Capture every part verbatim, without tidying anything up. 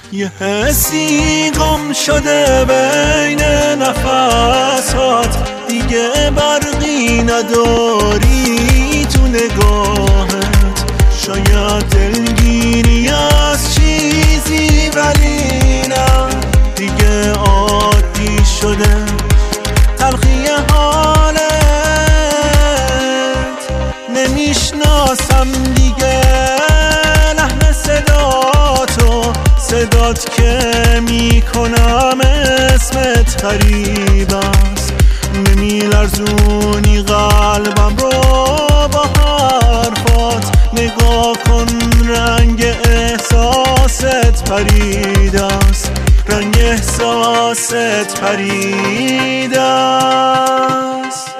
یه حسی گم شده بین نفسات، دیگه برقی نداری تو نگاهت. شاید دلگیری از چیزی ولی نه، دیگه عادی شده تلخی حالت. نمیشناسم دیگه لحن صداتو، صدات که میکنم اسمت غریب است. نمیلرزونی قلبم رو با حرفات، نگاه کن رنگ احساست پرید است، رنگ احساست پرید است.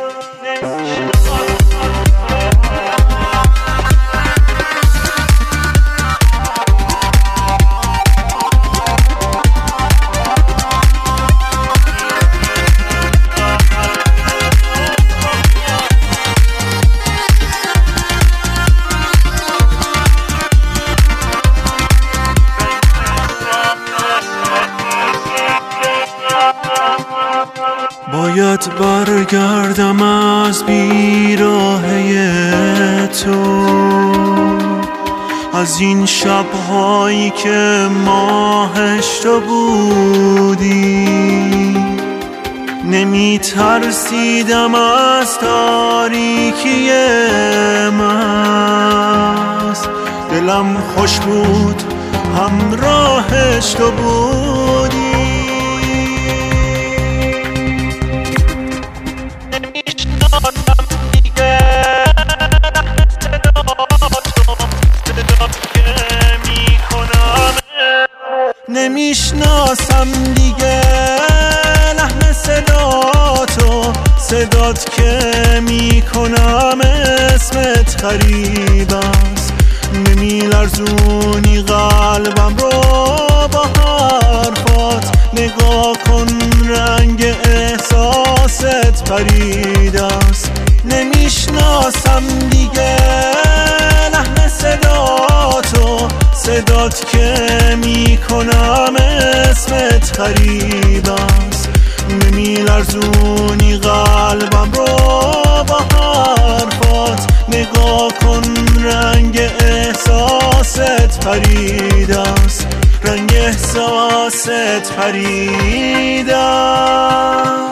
باید برگردم از بیراهه تو، از این شبهایی که ماهش تو بودی. نمی ترسیدم از تاریکی محض، دلم خوش بود همراهش تو بودی. نمیشناسم دیگه لحن صداتو، صدات که میکنم اسمت غریب است. نمیلرزونی قلبم رو با حرفات، نگاه کن رنگ احساست پرید است. نمیشناسم دیگه لحن صداتو، صدات که میکنم اسمت غریب است. نمیلرزونی قلبم رو با حرفات، نگاه کن رنگ احساست پرید است، رنگ احساست پرید است.